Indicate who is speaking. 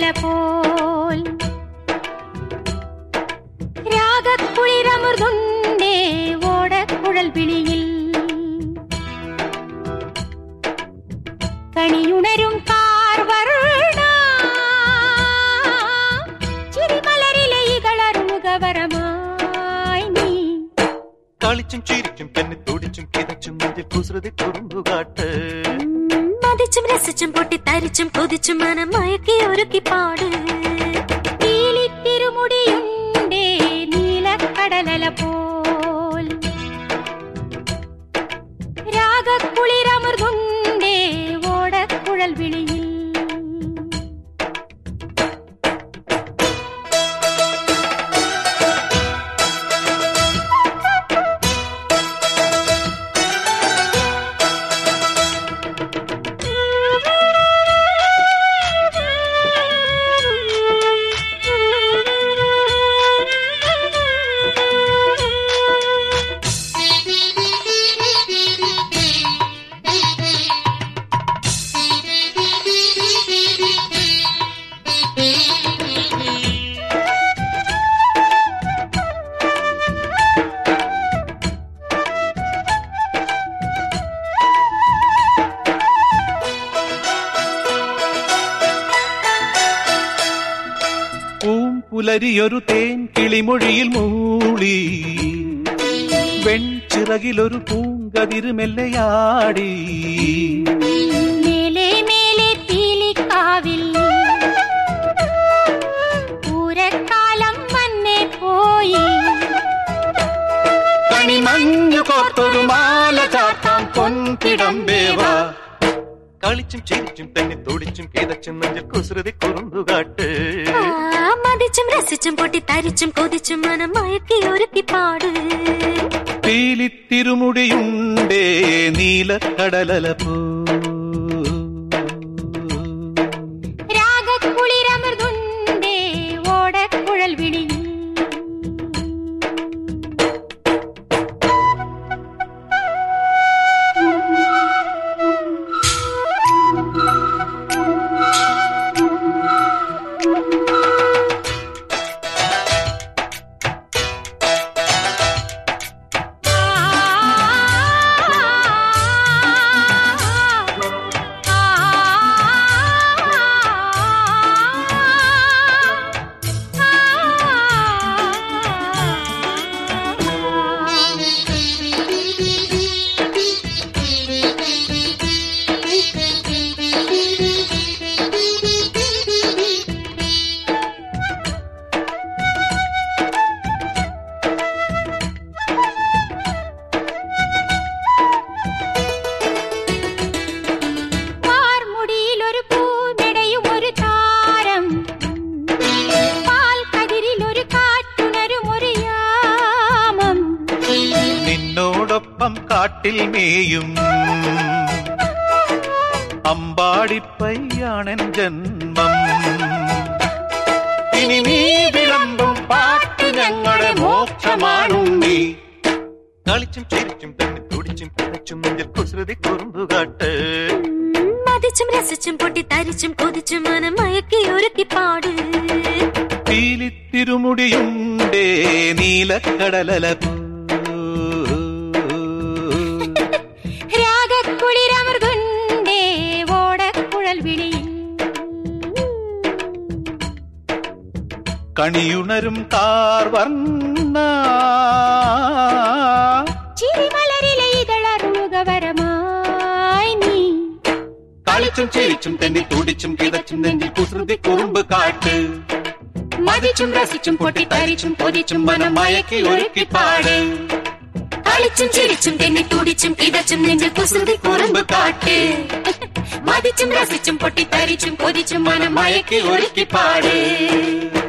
Speaker 1: കടലല പോൽ രാഗക്കുളിരമൃതുണ്ടേ ഓടക്കുഴൽ വിളിയിൽ കണിയുണരും കാർവർണ ചിരിമലരിലെ ഇതളറുമുഖവരമായി നീ
Speaker 2: കളിച്ചും ചിരിച്ചും പെണ്ണെ തുടിച്ചും കിതച്ചും നെഞ്ചിൽ കുസൃതി കുറുമ്പുകാട്ട്
Speaker 3: മതിച്ചും രസിച്ചും പൊട്ടി തരിച്ചും കൊതിച്ചും മനം മയക്കി ഒരുക്കി പാട്
Speaker 1: തിരുമുടിയുണ്ടേ നീലക്കടലല പോൽ രാഗക്കുളിരമൃതുണ്ടേ ഓടക്കുഴൽ വിളിയിൽ
Speaker 2: പുലരിയൊരു തേൻ കിളിമൊഴിയിൽ മൂളി വെൺചിറകിലൊരു പൂങ്കതിര് മെല്ലയാടി
Speaker 1: മേലെ മേലെ പീലിക്കാവിൽ പൂരക്കാലം വന്നേ പോയി
Speaker 2: കണിമഞ്ഞു കോർത്തൊരു മാല ചാർത്താം പൊൻകിടമ്പേവാ കളിച്ചും ചിരിച്ചും തന്നെ തുടിച്ചും കിതച്ചും നെഞ്ചിൽ കുസൃതി കുറുമ്പുകാട്ട്
Speaker 3: മതിച്ചും രസിച്ചും പൊട്ടി തരിച്ചും കൊതിച്ചും മനം മയക്കി ഒരുക്കി പാട്
Speaker 2: തിരുമുടിയുണ്ടേ നീലക്കടലല പോ
Speaker 1: രാഗക്കുളിരമൃതുണ്ടേ ഓടക്കുഴൽ വിളിയിൽ
Speaker 2: കാട്ടിൽ മേയും അമ്പാടിപ്പയ്യാണെൻ ജന്മം ഇനി നീ വിളമ്പും പാട്ട് ഞങ്ങളുടെ മോക്ഷമാണുണ്ണി കളിച്ചും ചിരിച്ചും തന്നെ തുടിച്ചും കിതച്ചും നെഞ്ചിൽ കുസൃതി കുറുമ്പുകാട്ട്
Speaker 3: മതിച്ചും രസിച്ചും പൊട്ടി തരിച്ചും കൊതിച്ചും മനം മയക്കി ഒരുക്കി പാട്
Speaker 2: തിരുമുടിയുണ്ടേ നീലക്കടലല
Speaker 1: രാഗക്കുളിരമൃതുണ്ടേ ഓടക്കുഴൽ വിളിയിൽ
Speaker 2: കണിയുണരും കാർവർണ്ണ
Speaker 1: ചിരിമലരിലെ ഇതളറുമുഖവരമായി നീ
Speaker 2: കളിച്ചും ചിരിച്ചും തന്നെ തുടിച്ചും കിതച്ചും നെഞ്ചിൽ കുസൃതി കുറുമ്പ് കാട്ട്
Speaker 1: മതിച്ചും രസിച്ചും പൊട്ടി തരിച്ചും കൊതിച്ചും മനം മയക്കി ഒരുക്കി പാട്
Speaker 3: കളിച്ചും ചിരിച്ചും തെന്നി തുടിച്ചും കിതച്ചും നെഞ്ചിൽ കുസൃതി കുറുമ്പ് കാട്ട്
Speaker 1: മതിച്ചും രസിച്ചും പൊട്ടി തരിച്ചും കൊതിച്ചും മനം മയക്കി ഒരുക്കി പാട്